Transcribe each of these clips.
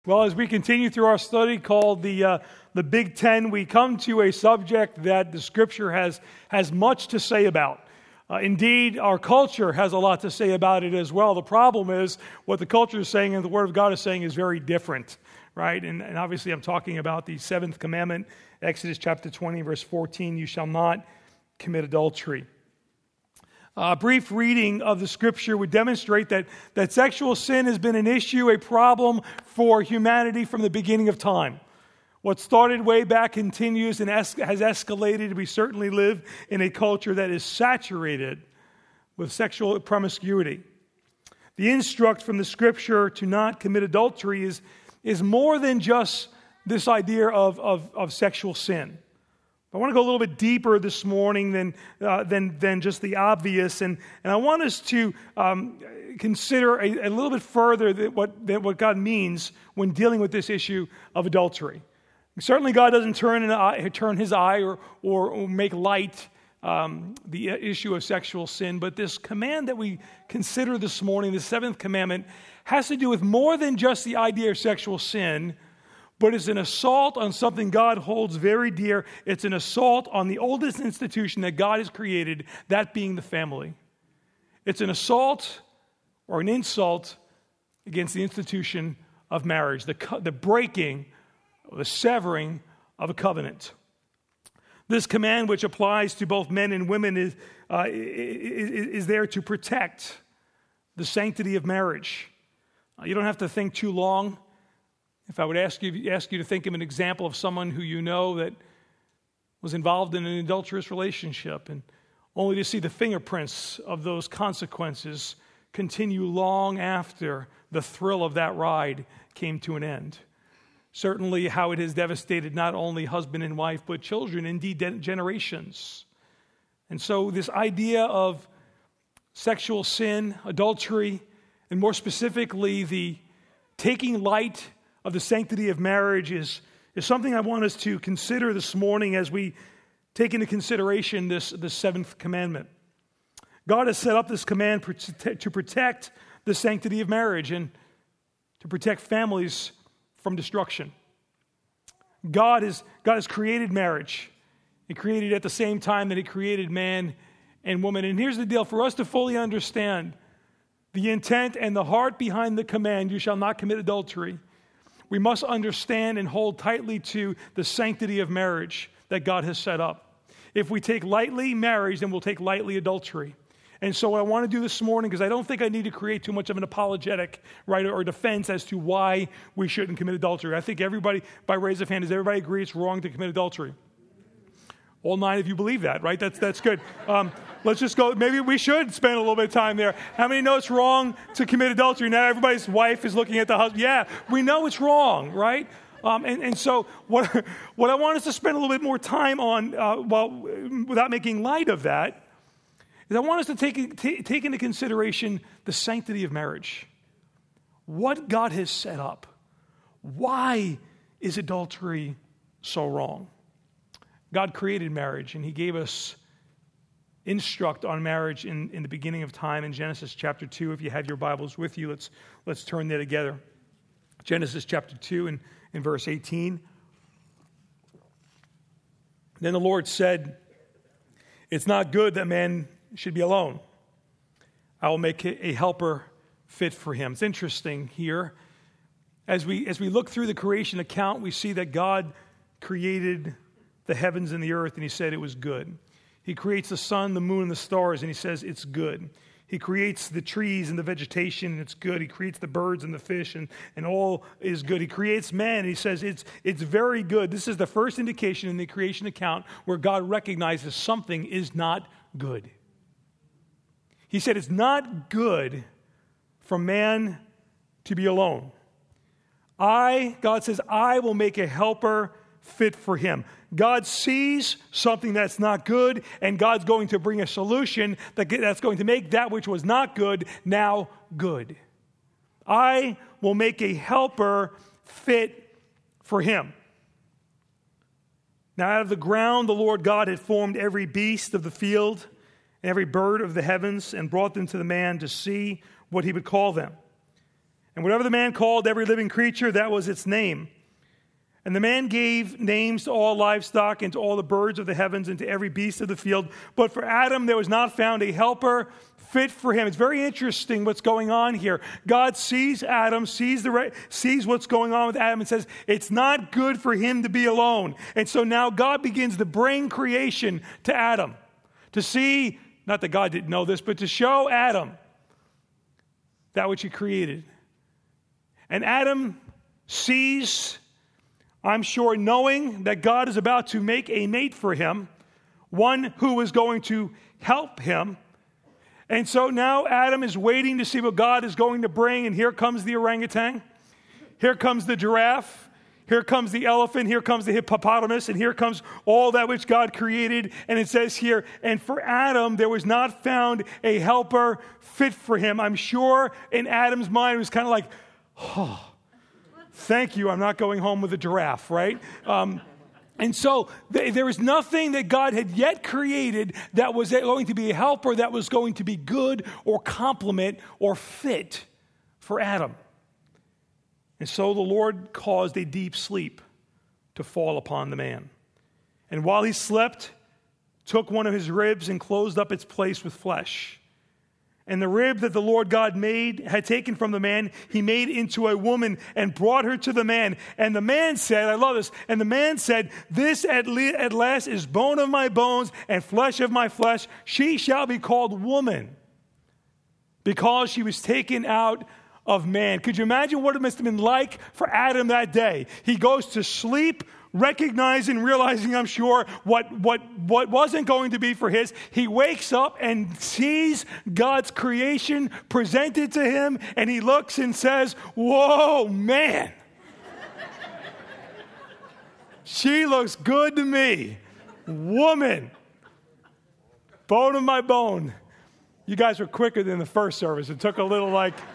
Well, as we continue through our study called the Big Ten, we come to a subject that the Scripture has much to say about. Indeed, our culture has a lot to say about it as well. The problem is what the culture is saying and the Word of God is saying is very different, right? And obviously I'm talking about the seventh commandment, Exodus chapter 20, verse 14, you shall not commit adultery. A brief reading of the Scripture would demonstrate that sexual sin has been an issue, a problem for humanity from the beginning of time. What started way back continues and has escalated. We certainly live in a culture that is saturated with sexual promiscuity. The instruct from the Scripture to not commit adultery is more than just this idea of sexual sin. I want to go a little bit deeper this morning than just the obvious, and I want us to consider a little bit further what God means when dealing with this issue of adultery. Certainly, God doesn't turn His eye or make light the issue of sexual sin, but this command that we consider this morning, the seventh commandment, has to do with more than just the idea of sexual sin. But it's an assault on something God holds very dear. It's an assault on the oldest institution that God has created, that being the family. It's an assault or an insult against the institution of marriage, the breaking, the severing of a covenant. This command, which applies to both men and women, is there to protect the sanctity of marriage. You don't have to think too long. If I would ask you to think of an example of someone who you know that was involved in an adulterous relationship, and only to see the fingerprints of those consequences continue long after the thrill of that ride came to an end. Certainly how it has devastated not only husband and wife, but children, indeed generations. And so this idea of sexual sin, adultery, and more specifically the taking light of the sanctity of marriage is something I want us to consider this morning as we take into consideration this seventh commandment. God has set up this command to protect the sanctity of marriage and to protect families from destruction. God has created marriage. He created it at the same time that He created man and woman. And here's the deal. For us to fully understand the intent and the heart behind the command, you shall not commit adultery, we must understand and hold tightly to the sanctity of marriage that God has set up. If we take lightly marriage, then we'll take lightly adultery. And so what I want to do this morning, because I don't think I need to create too much of an apologetic, right, or defense as to why we shouldn't commit adultery. I think everybody, by raise of hand, does everybody agree it's wrong to commit adultery? All 9 of you believe that, right? That's good. Let's just go. Maybe we should spend a little bit of time there. How many know it's wrong to commit adultery? Now everybody's wife is looking at the husband. Yeah, we know it's wrong, right? And so what I want us to spend a little bit more time on, without making light of that, is I want us to take into consideration the sanctity of marriage. What God has set up. Why is adultery so wrong? God created marriage, and He gave us instruct on marriage in the beginning of time in Genesis chapter 2. If you have your Bibles with you, let's turn there together. Genesis chapter 2 and in verse 18. Then the Lord said, it's not good that man should be alone. I will make a helper fit for him. It's interesting here. As we look through the creation account, we see that God created the heavens and the earth, and He said it was good. He creates the sun, the moon, and the stars, and He says it's good. He creates the trees and the vegetation, and it's good. He creates the birds and the fish, and all is good. He creates man, and He says it's very good. This is the first indication in the creation account where God recognizes something is not good. He said it's not good for man to be alone. God says, I will make a helper fit for him. God sees something that's not good, and God's going to bring a solution that's going to make that which was not good now good. I will make a helper fit for him. Now out of the ground the Lord God had formed every beast of the field and every bird of the heavens and brought them to the man to see what he would call them. And whatever the man called every living creature, that was its name. And the man gave names to all livestock and to all the birds of the heavens and to every beast of the field. But for Adam there was not found a helper fit for him. It's very interesting what's going on here. God sees Adam, sees what's going on with Adam and says, it's not good for him to be alone. And so now God begins to bring creation to Adam. To see, not that God didn't know this, but to show Adam that which he created. And Adam sees, I'm sure, knowing that God is about to make a mate for him, one who is going to help him. And so now Adam is waiting to see what God is going to bring. And here comes the orangutan. Here comes the giraffe. Here comes the elephant. Here comes the hippopotamus. And here comes all that which God created. And it says here, and for Adam there was not found a helper fit for him. I'm sure in Adam's mind it was kind of like, oh, thank you, I'm not going home with a giraffe, right? And so there was nothing that God had yet created that was going to be a helper, that was going to be good or complement or fit for Adam. And so the Lord caused a deep sleep to fall upon the man. And while he slept, took one of his ribs and closed up its place with flesh. And the rib that the Lord God had taken from the man, he made into a woman and brought her to the man. And the man said, I love this, and the man said, this at last is bone of my bones and flesh of my flesh. She shall be called woman, because she was taken out of man. Could you imagine what it must have been like for Adam that day? He goes to sleep, recognizing, realizing, I'm sure, what wasn't going to be for his. He wakes up and sees God's creation presented to him, and he looks and says, whoa, man. She looks good to me. Woman. Bone of my bone. You guys were quicker than the first service. It took a little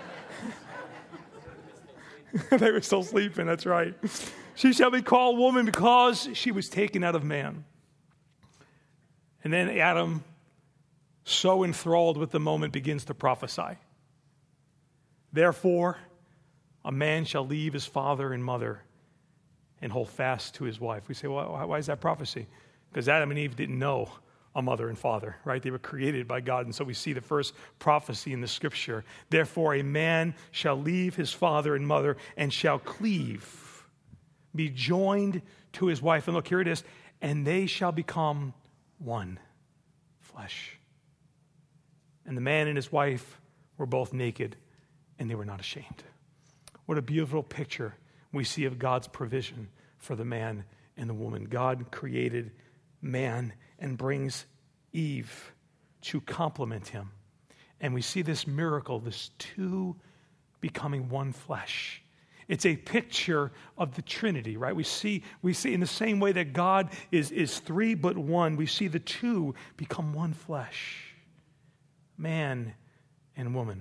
they were still sleeping, that's right. She shall be called woman because she was taken out of man. And then Adam, so enthralled with the moment, begins to prophesy. Therefore, a man shall leave his father and mother and hold fast to his wife. We say, well, why is that prophecy? Because Adam and Eve didn't know a mother and father, right? They were created by God. And so we see the first prophecy in the scripture. Therefore, a man shall leave his father and mother and shall cleave, be joined to his wife. And look, here it is. And they shall become one flesh. And the man and his wife were both naked, and they were not ashamed. What a beautiful picture we see of God's provision for the man and the woman. God created man and brings Eve to complement him. And we see this miracle, this two becoming one flesh. It's a picture of the Trinity, right? We see in the same way that God is three but one, we see the two become one flesh, man and woman.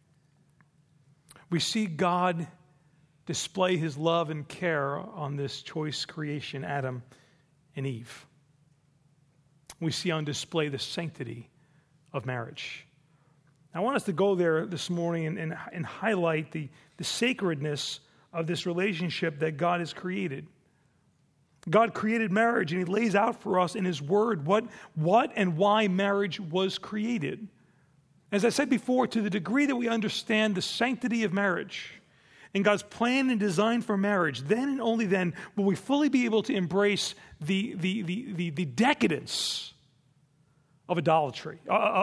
We see God display his love and care on this choice creation, Adam and Eve. We see on display the sanctity of marriage. I want us to go there this morning and highlight the sacredness of this relationship that God has created. God created marriage, and he lays out for us in his word what and why marriage was created. As I said before, to the degree that we understand the sanctity of marriage and God's plan and design for marriage, then and only then will we fully be able to embrace the decadence of adultery.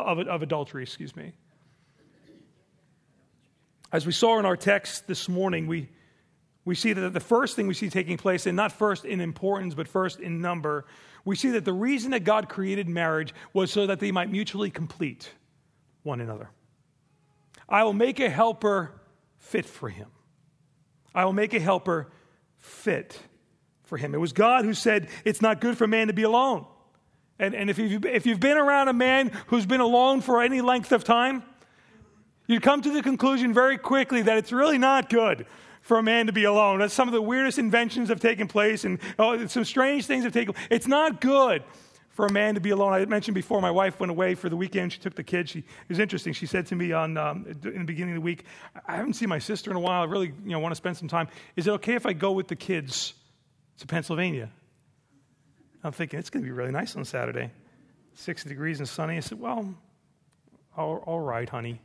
As we saw in our text this morning, we see that the first thing we see taking place, and not first in importance, but first in number, we see that the reason that God created marriage was so that they might mutually complete one another. I will make a helper fit for him. I will make a helper fit for him. It was God who said, it's not good for man to be alone. And if you've been around a man who's been alone for any length of time, you'd come to the conclusion very quickly that it's really not good for a man to be alone. That's some of the weirdest inventions have taken place, and some strange things have taken place. It's not good for a man to be alone. I mentioned before, my wife went away for the weekend. She took the kids. It was interesting. She said to me in the beginning of the week, I haven't seen my sister in a while. I really want to spend some time. Is it okay if I go with the kids to Pennsylvania? I'm thinking, it's going to be really nice on Saturday. 60 degrees and sunny. I said, well, all right, honey.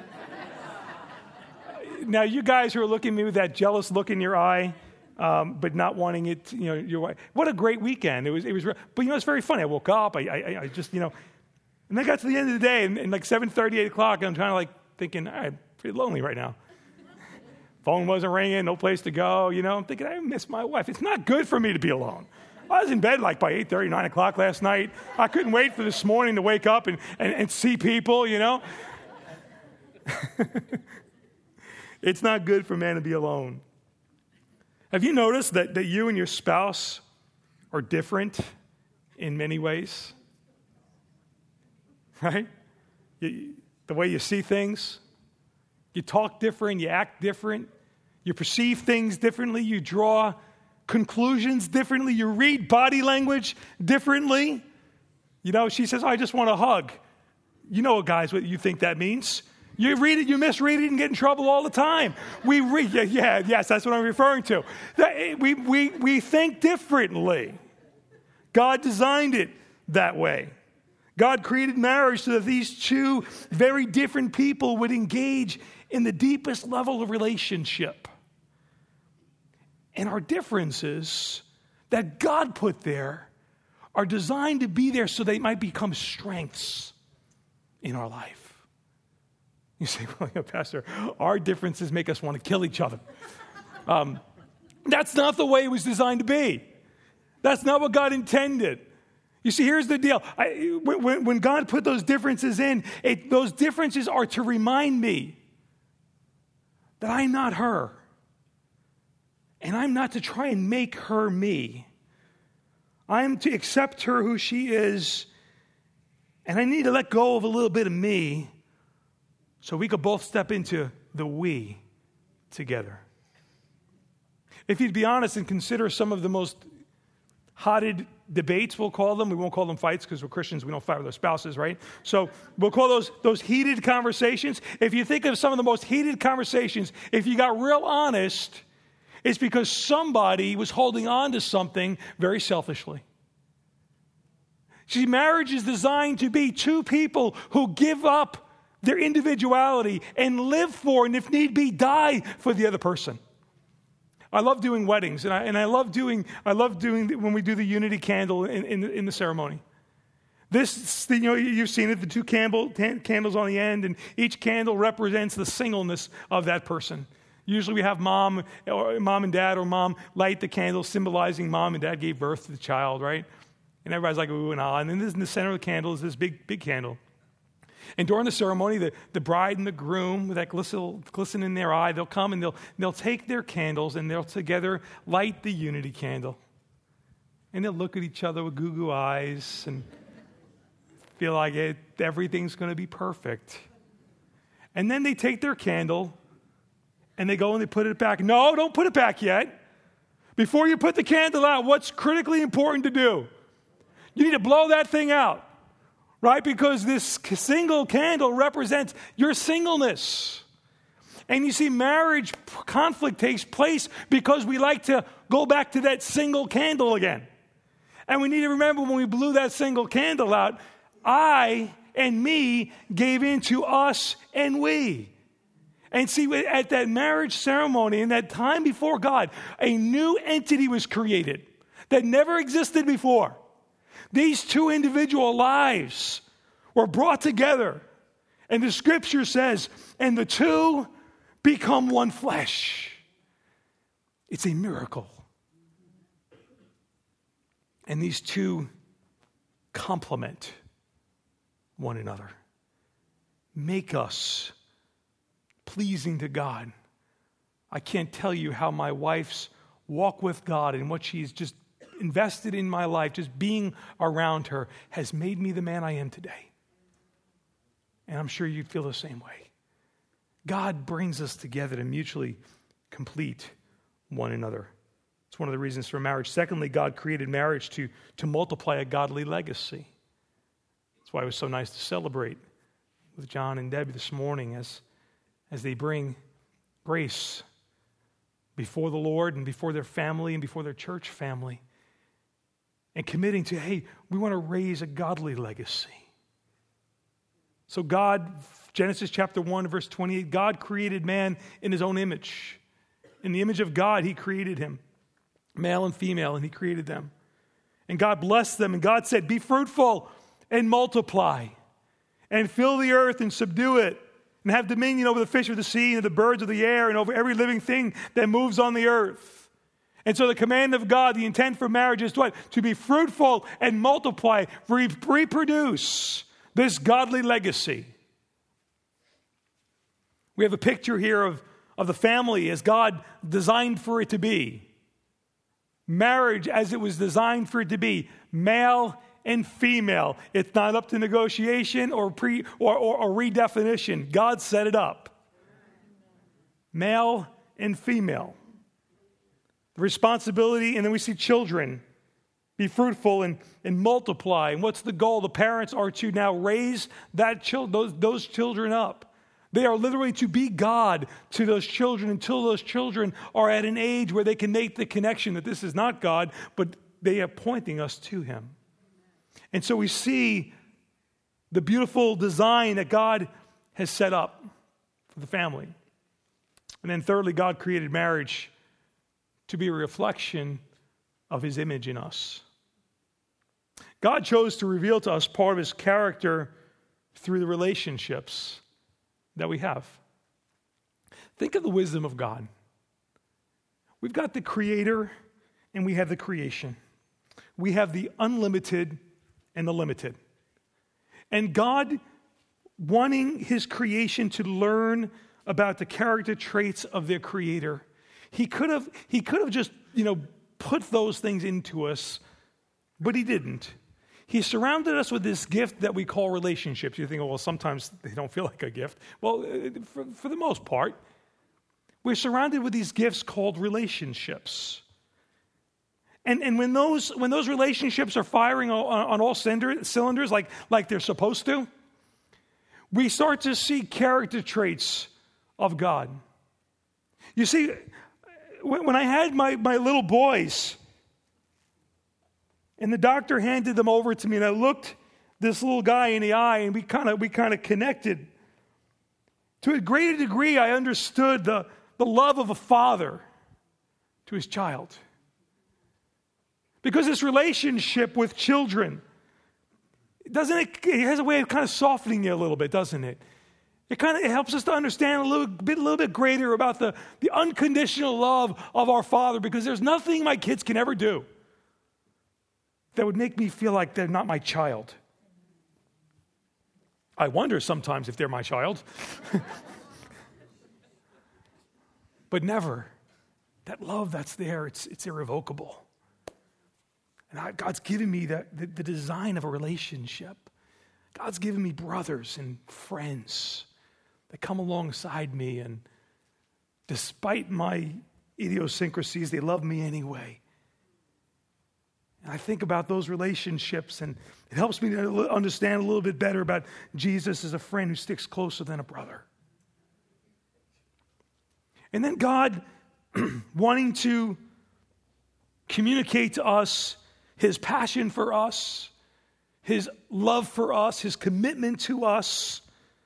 Now, you guys who are looking at me with that jealous look in your eye, but not wanting it, your wife. What a great weekend. It was, but it's very funny. I woke up, I just, and I got to the end of the day, and like 7:30, 8 o'clock, I'm kind of like thinking, I'm pretty lonely right now. Phone wasn't ringing, no place to go, I'm thinking, I miss my wife. It's not good for me to be alone. I was in bed like by 8:30, 9 o'clock last night. I couldn't wait for this morning to wake up and see people, It's not good for man to be alone. Have you noticed that you and your spouse are different in many ways? Right? The way you see things, you talk different, you act different, you perceive things differently, you draw conclusions differently, you read body language differently. She says, I just want a hug. Guys, what you think that means. You read it, you misread it, and get in trouble all the time. We read, yes, that's what I'm referring to. We think differently. God designed it that way. God created marriage so that these two very different people would engage in the deepest level of relationship. And our differences that God put there are designed to be there so they might become strengths in our life. You say, well, Pastor, our differences make us want to kill each other. That's not the way it was designed to be. That's not what God intended. You see, here's the deal. When God put those differences in, those differences are to remind me that I'm not her. And I'm not to try and make her me. I'm to accept her who she is. And I need to let go of a little bit of me so we could both step into the we together. If you'd be honest and consider some of the most hotted debates, we'll call them. We won't call them fights because we're Christians. We don't fight with our spouses, right? So we'll call those heated conversations. If you think of some of the most heated conversations, if you got real honest, it's because somebody was holding on to something very selfishly. See, marriage is designed to be two people who give up their individuality and live for, and if need be, die for the other person. I love doing weddings, and I love doing when we do the unity candle in the ceremony. This, you've seen it, the two candles on the end, and each candle represents the singleness of that person. Usually we have mom and dad, or mom light the candle, symbolizing mom and dad gave birth to the child, right? And everybody's like, ooh and ah. And then in the center of the candle is this big candle. And during the ceremony, the bride and the groom, with that glisten in their eye, they'll come and they'll take their candles and they'll together light the unity candle. And they'll look at each other with goo eyes and feel like everything's going to be perfect. And then they take their candle and they go and they put it back. No, don't put it back yet. Before you put the candle out, what's critically important to do? You need to blow that thing out. Right? Because this single candle represents your singleness. And you see, marriage conflict takes place because we like to go back to that single candle again. And we need to remember when we blew that single candle out, I and me gave in to us and we. And see, at that marriage ceremony, in that time before God, a new entity was created that never existed before. These two individual lives were brought together. And the scripture says, and the two become one flesh. It's a miracle. And these two complement one another. Make us pleasing to God. I can't tell you how my wife's walk with God and what she's just invested in my life, just being around her, has made me the man I am today. And I'm sure you feel the same way. God brings us together to mutually complete one another. It's one of the reasons for marriage. Secondly, God created marriage to multiply a godly legacy. That's why it was so nice to celebrate with John and Debbie this morning as they bring grace before the Lord and before their family and before their church family, and committing to, hey, we want to raise a godly legacy. So God, Genesis chapter 1, verse 28, God created man in his own image. In the image of God, he created him, male and female, and he created them. And God blessed them, and God said, be fruitful and multiply, and fill the earth and subdue it, and have dominion over the fish of the sea and the birds of the air and over every living thing that moves on the earth. And so the command of God, the intent for marriage is what? To be fruitful and multiply, reproduce this godly legacy. We have a picture here of the family as God designed for it to be. Marriage as it was designed for it to be. Male and female. It's not up to negotiation or redefinition. God set it up. Male and female. The responsibility, and then we see children. Be fruitful and multiply. And what's the goal? The parents are to now raise those children up. They are literally to be God to those children until those children are at an age where they can make the connection that this is not God, but they are pointing us to Him. And so we see the beautiful design that God has set up for the family. And then thirdly, God created marriage to be a reflection of His image in us. God chose to reveal to us part of His character through the relationships that we have. Think of the wisdom of God. We've got the Creator and we have the creation. We have the unlimited and the limited. And God, wanting His creation to learn about the character traits of their Creator, He could have just, put those things into us, but He didn't. He surrounded us with this gift that we call relationships. You think, well, sometimes they don't feel like a gift. Well, for the most part, we're surrounded with these gifts called relationships. And when those relationships are firing on all cylinders like they're supposed to, we start to see character traits of God. You see, when I had my little boys, and the doctor handed them over to me, and I looked this little guy in the eye, and we kind of connected. To a greater degree, I understood the love of a father to his child. Because this relationship with children, it has a way of kind of softening you a little bit, doesn't it? It helps us to understand a little bit greater about the unconditional love of our Father, because there's nothing my kids can ever do that would make me feel like they're not my child. I wonder sometimes if they're my child. But never. That love that's there, it's irrevocable. And God's given me the design of a relationship. God's given me brothers and friends that come alongside me, and despite my idiosyncrasies, they love me anyway. And I think about those relationships, and it helps me to understand a little bit better about Jesus as a friend who sticks closer than a brother. And then God, wanting to communicate to us His passion for us, His love for us, His commitment to us,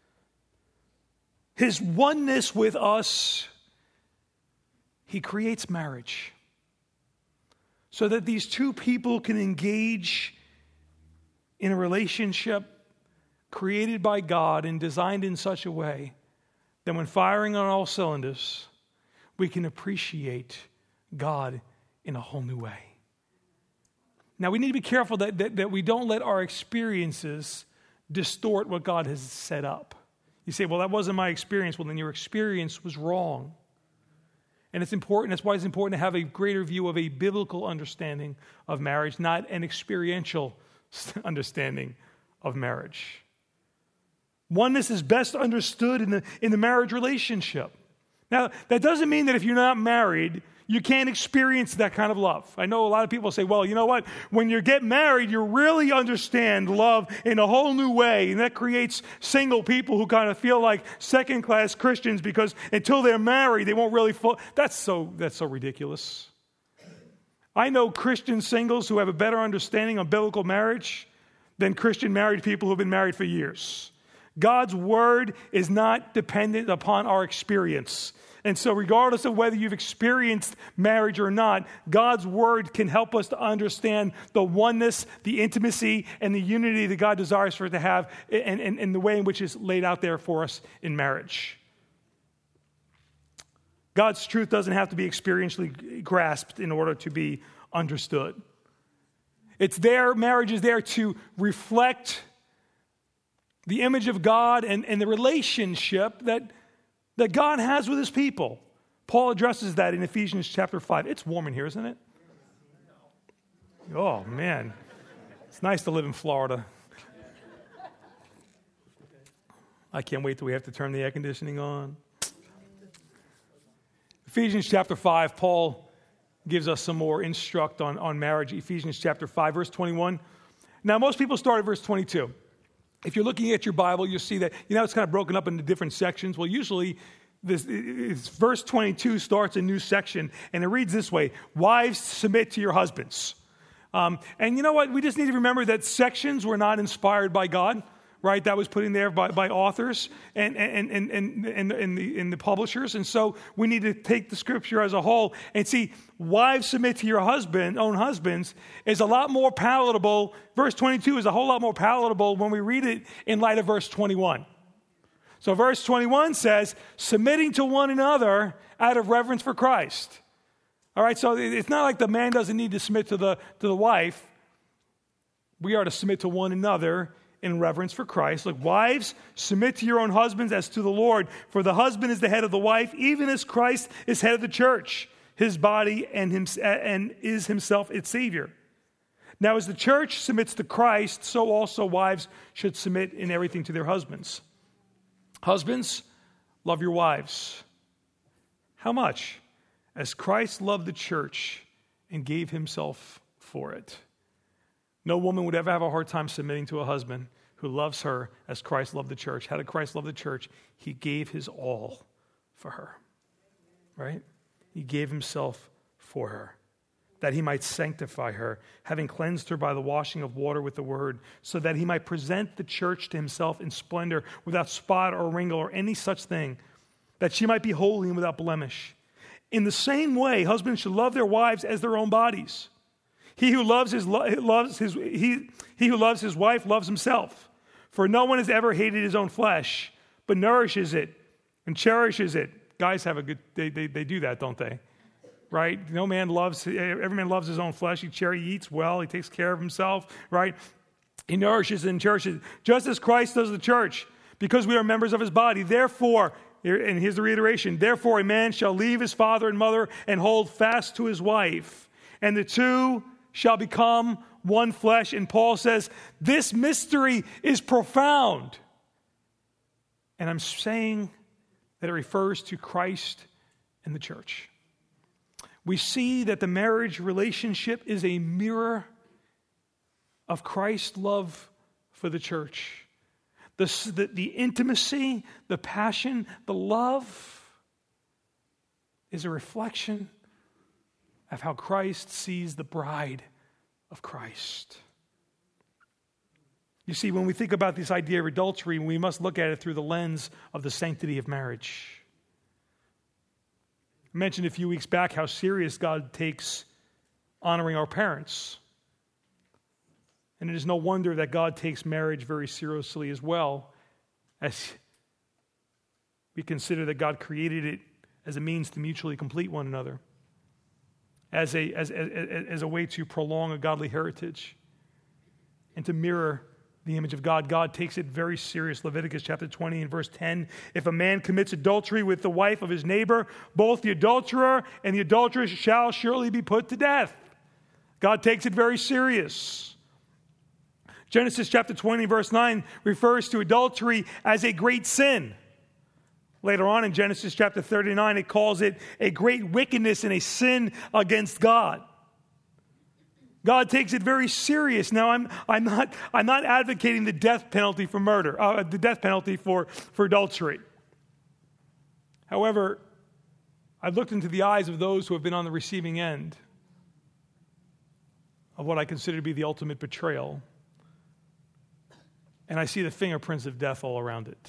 His oneness with us, He creates marriage so that these two people can engage in a relationship created by God and designed in such a way that when firing on all cylinders, we can appreciate God in a whole new way. Now, we need to be careful that we don't let our experiences distort what God has set up. You say, well, that wasn't my experience. Well, then your experience was wrong. And it's important. That's why it's important to have a greater view of a biblical understanding of marriage, not an experiential understanding of marriage. Oneness is best understood in the marriage relationship. Now, that doesn't mean that if you're not married, you can't experience that kind of love. I know a lot of people say, well, you know what? When you get married, you really understand love in a whole new way. And that creates single people who kind of feel like second-class Christians because until they're married, they won't really fall. That's so ridiculous. I know Christian singles who have a better understanding of biblical marriage than Christian married people who've been married for years. God's word is not dependent upon our experience. And so regardless of whether you've experienced marriage or not, God's word can help us to understand the oneness, the intimacy, and the unity that God desires for it to have and the way in which it's laid out there for us in marriage. God's truth doesn't have to be experientially grasped in order to be understood. It's there, marriage is there to reflect the image of God and the relationship that God has with his people. Paul addresses that in Ephesians chapter 5. It's warm in here, isn't it? Oh, man. It's nice to live in Florida. I can't wait till we have to turn the air conditioning on. Ephesians chapter 5, Paul gives us some more instruct on marriage. Ephesians chapter 5, verse 21. Now, most people start at verse 22. If you're looking at your Bible, you'll see that, it's kind of broken up into different sections. Well, usually, verse 22 starts a new section, and it reads this way: Wives, submit to your husbands. And you know what? We just need to remember that sections were not inspired by God, right? That was put in there by authors and the publishers. And so we need to take the scripture as a whole and see, wives, submit to your own husbands is a lot more palatable. Verse 22 is a whole lot more palatable when we read it in light of verse 21. So verse 21 says, submitting to one another out of reverence for Christ. All right, so it's not like the man doesn't need to submit to the wife. We are to submit to one another in reverence for Christ. Look, wives, submit to your own husbands as to the Lord, for the husband is the head of the wife, even as Christ is head of the church, his body, and is himself its Savior. Now, as the church submits to Christ, so also wives should submit in everything to their husbands. Husbands, love your wives. How much? As Christ loved the church and gave himself for it. No woman would ever have a hard time submitting to a husband who loves her as Christ loved the church. How did Christ love the church? He gave his all for her, right? He gave himself for her, that he might sanctify her, having cleansed her by the washing of water with the word, so that he might present the church to himself in splendor, without spot or wrinkle or any such thing, that she might be holy and without blemish. In the same way, husbands should love their wives as their own bodies. He who loves his wife loves himself. For no one has ever hated his own flesh, but nourishes it and cherishes it. Guys have they do that, don't they? Right? Every man loves his own flesh. He eats well. He takes care of himself, right? He nourishes and cherishes it, just as Christ does the church, because we are members of his body. Therefore, and here's the reiteration, therefore a man shall leave his father and mother and hold fast to his wife, and the two shall become one flesh. And Paul says, this mystery is profound. And I'm saying that it refers to Christ and the church. We see that the marriage relationship is a mirror of Christ's love for the church. The intimacy, the passion, the love is a reflection of how Christ sees the bride of Christ. You see, when we think about this idea of adultery, we must look at it through the lens of the sanctity of marriage. I mentioned a few weeks back how serious God takes honoring our parents. And it is no wonder that God takes marriage very seriously as well, as we consider that God created it as a means to mutually complete one another, as a way to prolong a godly heritage and to mirror the image of God. God takes it very serious. Leviticus chapter 20 and verse 10. If a man commits adultery with the wife of his neighbor, both the adulterer and the adulteress shall surely be put to death. God takes it very serious. Genesis chapter 20 verse 9 refers to adultery as a great sin. Later on in Genesis chapter 39, it calls it a great wickedness and a sin against God. God takes it very serious. Now, I'm not advocating the death penalty for murder, the death penalty for adultery. However, I've looked into the eyes of those who have been on the receiving end of what I consider to be the ultimate betrayal, and I see the fingerprints of death all around it.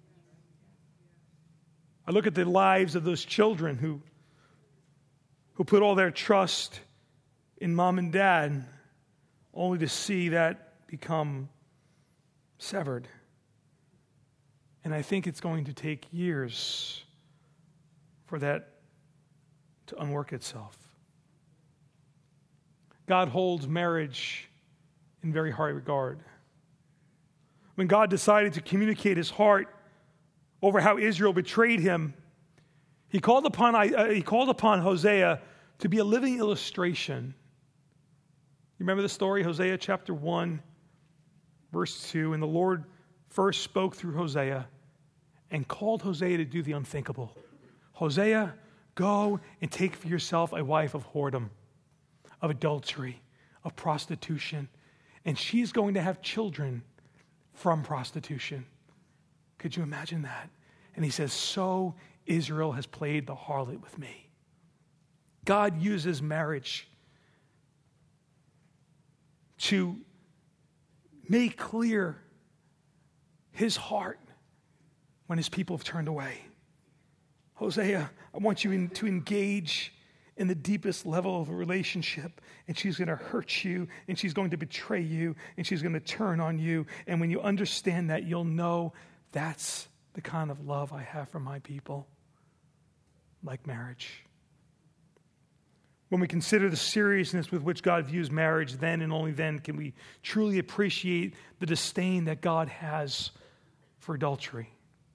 I look at the lives of those children who put all their trust in mom and dad, only to see that become severed. And I think it's going to take years for that to unwork itself. God holds marriage in very high regard. When God decided to communicate his heart over how Israel betrayed him, he called upon Hosea to be a living illustration. You remember the story, Hosea chapter 1, verse 2, and the Lord first spoke through Hosea and called Hosea to do the unthinkable. Hosea, go and take for yourself a wife of whoredom, of adultery, of prostitution, and she's going to have children from prostitution. Could you imagine that? And he says, so Israel has played the harlot with me. God uses marriage to make clear his heart when his people have turned away. Hosea, I want you to engage in the deepest level of a relationship, and she's going to hurt you, and she's going to betray you, and she's going to turn on you. And when you understand that, you'll know that's the kind of love I have for my people, like marriage. When we consider the seriousness with which God views marriage, then and only then can we truly appreciate the disdain that God has for adultery.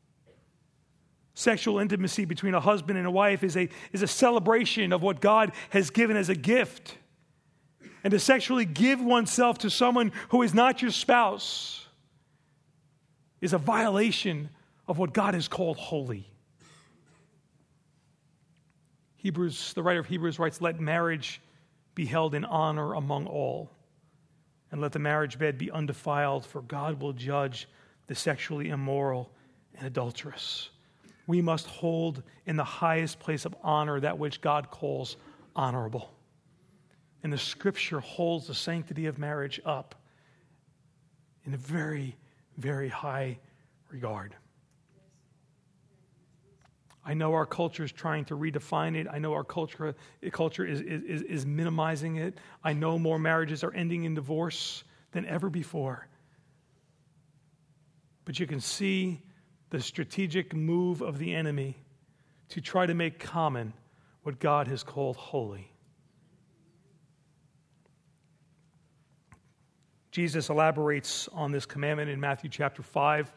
Sexual intimacy between a husband and a wife is a celebration of what God has given as a gift. And to sexually give oneself to someone who is not your spouse is a violation of what God has called holy. The writer of Hebrews writes, let marriage be held in honor among all, and let the marriage bed be undefiled, for God will judge the sexually immoral and adulterous. We must hold in the highest place of honor that which God calls honorable. And the Scripture holds the sanctity of marriage up in a very, very high regard. I know our culture is trying to redefine it. I know our culture is minimizing it. I know more marriages are ending in divorce than ever before. But you can see the strategic move of the enemy to try to make common what God has called holy. Jesus elaborates on this commandment in Matthew chapter 5.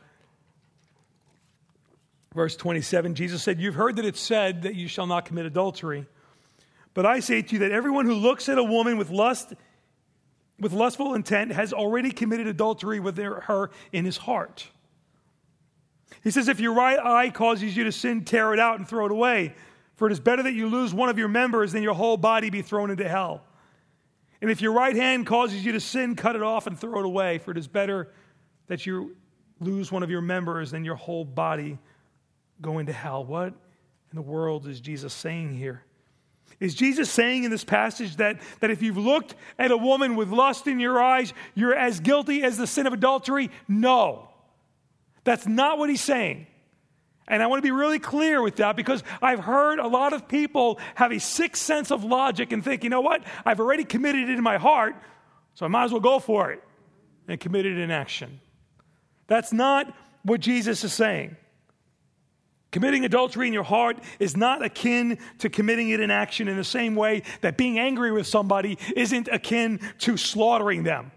Verse 27, Jesus said, you've heard that it's said that you shall not commit adultery. But I say to you that everyone who looks at a woman with lustful intent has already committed adultery with her in his heart. He says, if your right eye causes you to sin, tear it out and throw it away. For it is better that you lose one of your members than your whole body be thrown into hell. And if your right hand causes you to sin, cut it off and throw it away. For it is better that you lose one of your members than your whole body go into hell. What in the world is Jesus saying here? Is Jesus saying in this passage that if you've looked at a woman with lust in your eyes, you're as guilty as the sin of adultery? No. That's not what he's saying. And I want to be really clear with that, because I've heard a lot of people have a sixth sense of logic and think, you know what? I've already committed it in my heart, so I might as well go for it and commit it in action. That's not what Jesus is saying. Committing adultery in your heart is not akin to committing it in action, in the same way that being angry with somebody isn't akin to slaughtering them.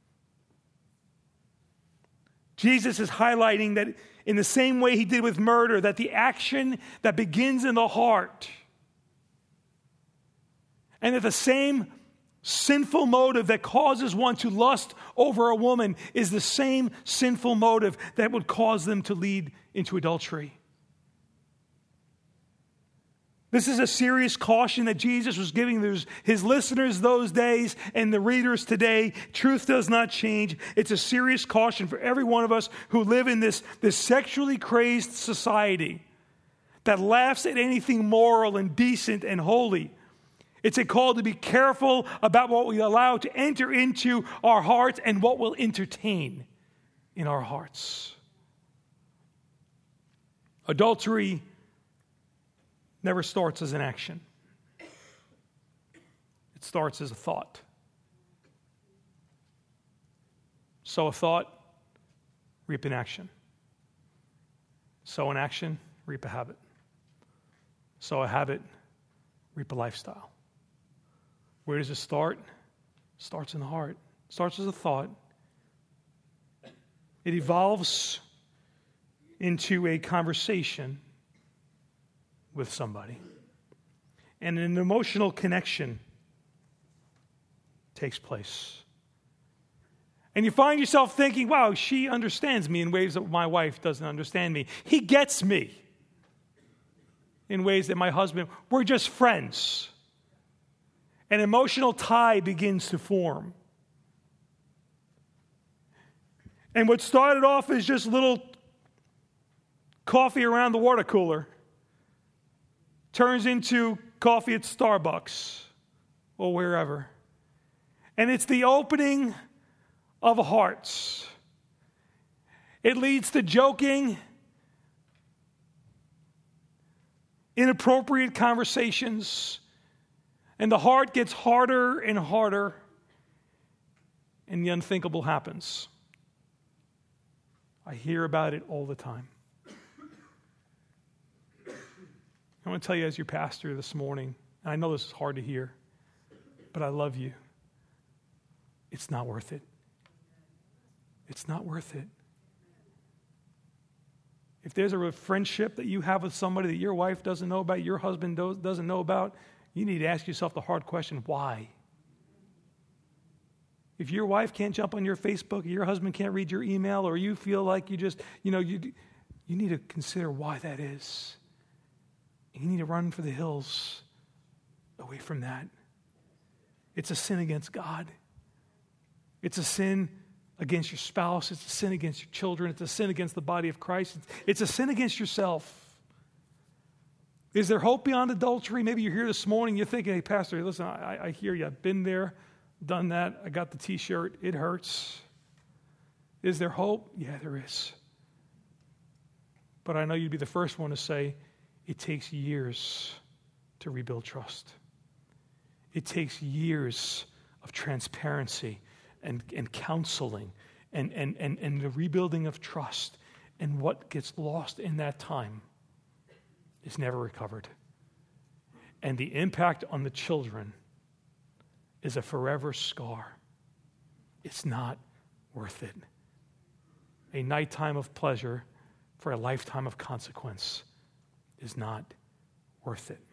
Jesus is highlighting that in the same way he did with murder, that the action that begins in the heart, and that the same sinful motive that causes one to lust over a woman is the same sinful motive that would cause them to lead into adultery. This is a serious caution that Jesus was giving his listeners those days and the readers today. Truth does not change. It's a serious caution for every one of us who live in this sexually crazed society that laughs at anything moral and decent and holy. It's a call to be careful about what we allow to enter into our hearts and what we'll entertain in our hearts. Adultery never starts as an action. It starts as a thought. Sow a thought, reap an action. Sow an action, reap a habit. Sow a habit, reap a lifestyle. Where does it start? It starts in the heart. It starts as a thought. It evolves into a conversation with somebody. And an emotional connection takes place. And you find yourself thinking, wow, she understands me in ways that my wife doesn't understand me. He gets me in ways that my husband, we're just friends. An emotional tie begins to form. And what started off as just little coffee around the water cooler turns into coffee at Starbucks or wherever. And it's the opening of hearts. It leads to joking, inappropriate conversations, and the heart gets harder and harder, and the unthinkable happens. I hear about it all the time. I want to tell you as your pastor this morning, and I know this is hard to hear, but I love you. It's not worth it. It's not worth it. If there's a friendship that you have with somebody that your wife doesn't know about, your husband doesn't know about, you need to ask yourself the hard question, why? If your wife can't jump on your Facebook, or your husband can't read your email, or you feel like you just, you need to consider why that is. You need to run for the hills away from that. It's a sin against God. It's a sin against your spouse. It's a sin against your children. It's a sin against the body of Christ. It's a sin against yourself. Is there hope beyond adultery? Maybe you're here this morning, you're thinking, hey, Pastor, listen, I hear you. I've been there, done that. I got the t-shirt. It hurts. Is there hope? Yeah, there is. But I know you'd be the first one to say, it takes years to rebuild trust. It takes years of transparency and counseling and the rebuilding of trust. And what gets lost in that time is never recovered. And the impact on the children is a forever scar. It's not worth it. A nighttime of pleasure for a lifetime of consequence is not worth it.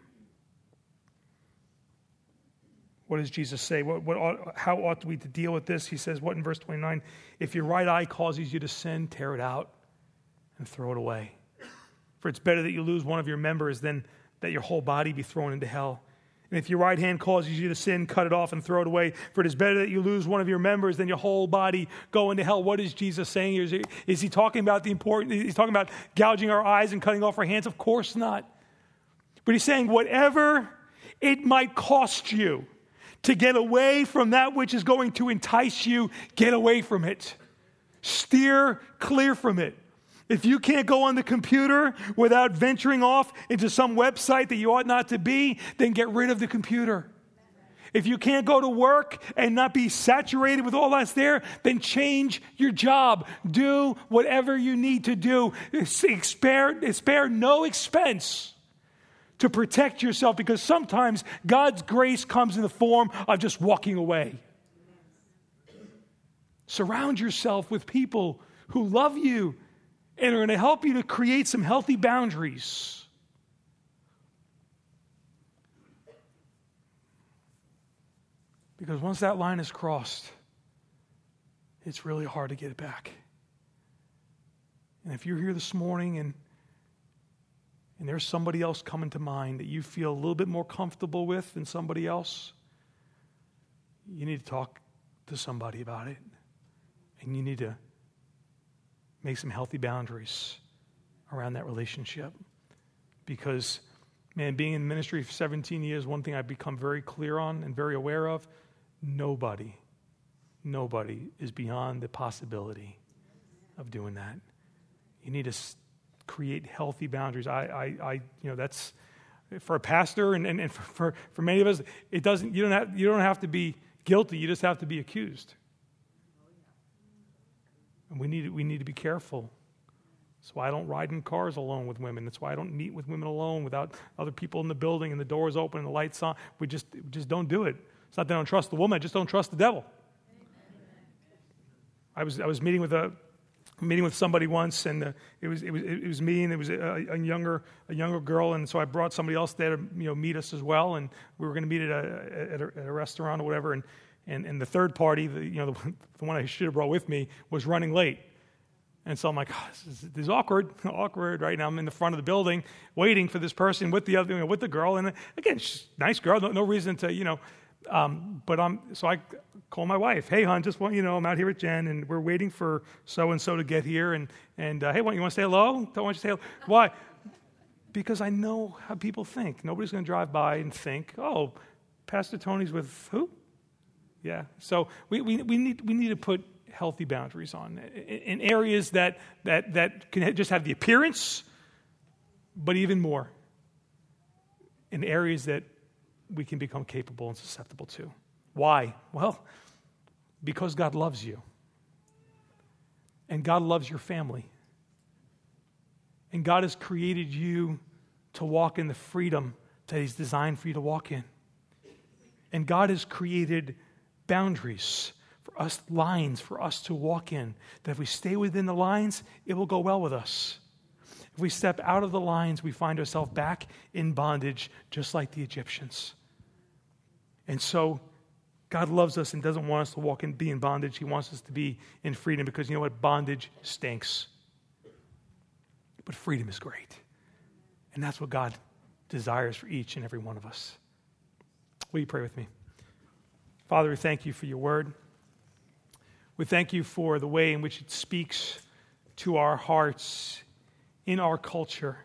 What does Jesus say? How ought we to deal with this? He says, what in verse 29? If your right eye causes you to sin, tear it out and throw it away. For it's better that you lose one of your members than that your whole body be thrown into hell. And if your right hand causes you to sin, cut it off and throw it away. For it is better that you lose one of your members than your whole body go into hell. What is Jesus saying here? Is he talking about he's talking about gouging our eyes and cutting off our hands? Of course not. But he's saying whatever it might cost you to get away from that which is going to entice you, get away from it. Steer clear from it. If you can't go on the computer without venturing off into some website that you ought not to be, then get rid of the computer. If you can't go to work and not be saturated with all that's there, then change your job. Do whatever you need to do. Spare no expense to protect yourself, because sometimes God's grace comes in the form of just walking away. Surround yourself with people who love you and are going to help you to create some healthy boundaries. Because once that line is crossed, it's really hard to get it back. And if you're here this morning and and there's somebody else coming to mind that you feel a little bit more comfortable with than somebody else, you need to talk to somebody about it. And you need to make some healthy boundaries around that relationship. Because, man, being in ministry for 17 years, one thing I've become very clear on and very aware of, nobody is beyond the possibility of doing that. You need to create healthy boundaries. That's for a pastor and for many of us. It doesn't. You don't have to be guilty. You just have to be accused. And we need to be careful. That's why I don't ride in cars alone with women. That's why I don't meet with women alone without other people in the building and the doors open and the lights on. We just don't do it. It's not that I don't trust the woman. I just don't trust the devil. I was meeting with somebody once, and it was me, and it was a younger girl, and so I brought somebody else there to meet us as well, and we were going to meet at a restaurant or whatever, and the third party, the one I should have brought with me, was running late. And so I'm like, this is awkward right now. I'm in the front of the building waiting for this person with the girl. And again, she's a nice girl, no reason to, so I call my wife. Hey, hon, just want I'm out here with Jen, and we're waiting for so-and-so to get here. And hey, you want to say hello? Don't want you to say hello. Why? Because I know how people think. Nobody's going to drive by and think, oh, Pastor Tony's with who? Yeah. So we need to put healthy boundaries on in areas that can just have the appearance, but even more in areas that we can become capable and susceptible to. Why? Well, because God loves you. And God loves your family. And God has created you to walk in the freedom that He's designed for you to walk in. And God has created boundaries for us, lines for us to walk in, that if we stay within the lines, it will go well with us. If we step out of the lines, we find ourselves back in bondage, just like the Egyptians. And so, God loves us and doesn't want us to be in bondage. He wants us to be in freedom, because you know what? Bondage stinks. But freedom is great. And that's what God desires for each and every one of us. Will you pray with me? Father, we thank you for your word. We thank you for the way in which it speaks to our hearts in our culture.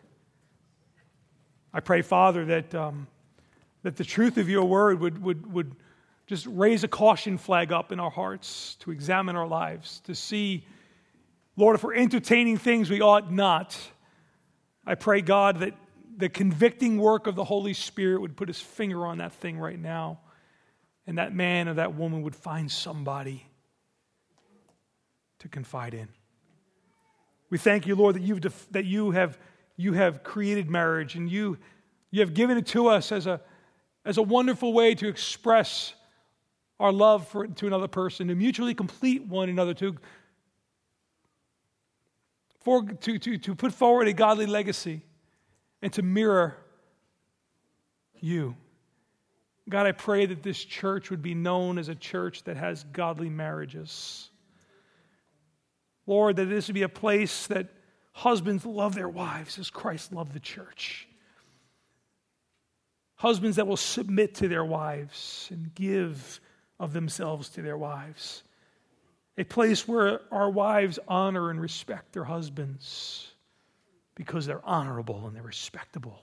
I pray, Father, that the truth of your word would just raise a caution flag up in our hearts to examine our lives, to see, Lord, if we're entertaining things we ought not. I pray, God, that the convicting work of the Holy Spirit would put his finger on that thing right now, and that man or that woman would find somebody to confide in. We thank you, Lord, that you have created marriage, and you have given it to us as a wonderful way to express our love to another person, to mutually complete one another, to put forward a godly legacy, and to mirror you. God, I pray that this church would be known as a church that has godly marriages. Lord, that this would be a place that husbands love their wives as Christ loved the church. Husbands that will submit to their wives and give of themselves to their wives. A place where our wives honor and respect their husbands because they're honorable and they're respectable.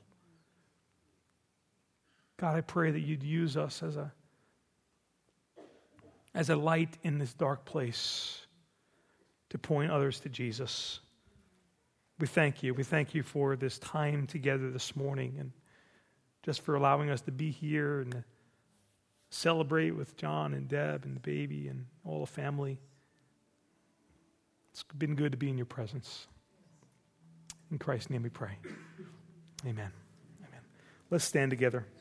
God, I pray that you'd use us as a light in this dark place to point others to Jesus. We thank you. We thank you for this time together this morning, and just for allowing us to be here and celebrate with John and Deb and the baby and all the family. It's been good to be in your presence. In Christ's name we pray. Amen. Amen. Let's stand together.